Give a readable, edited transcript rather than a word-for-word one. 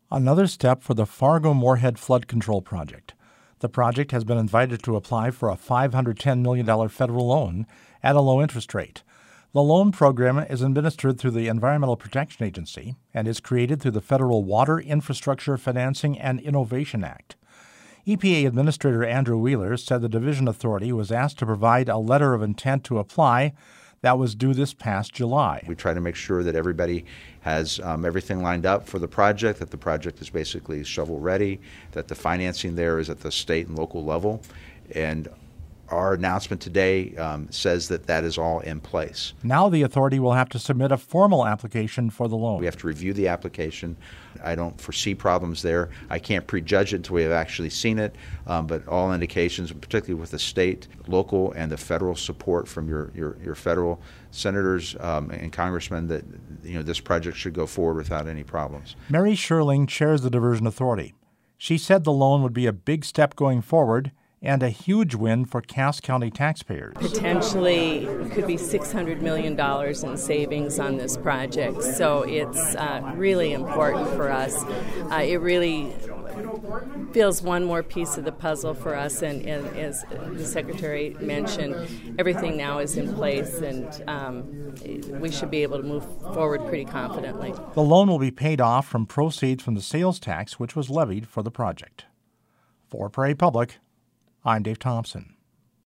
Another step for the Fargo-Moorhead Flood Control Project. The project has been invited to apply for a $510 million federal loan at a low interest rate. The loan program is administered through the Environmental Protection Agency and is created through the Federal Water Infrastructure Financing and Innovation Act. EPA Administrator Andrew Wheeler said the Division Authority was asked to provide a letter of intent to apply that was due this past July. We try to make sure that everybody has everything lined up for the project, that the project is basically shovel-ready, that the financing there is at the state and local level. And our announcement today says that that is all in place. Now the authority will have to submit a formal application for the loan. We have to review the application. I don't foresee problems there. I can't prejudge it until we have actually seen it, but all indications, particularly with the state, local, and the federal support from your federal senators and congressmen, that this project should go forward without any problems. Mary Sherling chairs the Diversion Authority. She said the loan would be a big step going forward and a huge win for Cass County taxpayers. Potentially, it could be $600 million in savings on this project, so it's really important for us. It really feels one more piece of the puzzle for us, and as the Secretary mentioned, everything now is in place, and we should be able to move forward pretty confidently. The loan will be paid off from proceeds from the sales tax which was levied for the project. For Prairie Public, I'm Dave Thompson.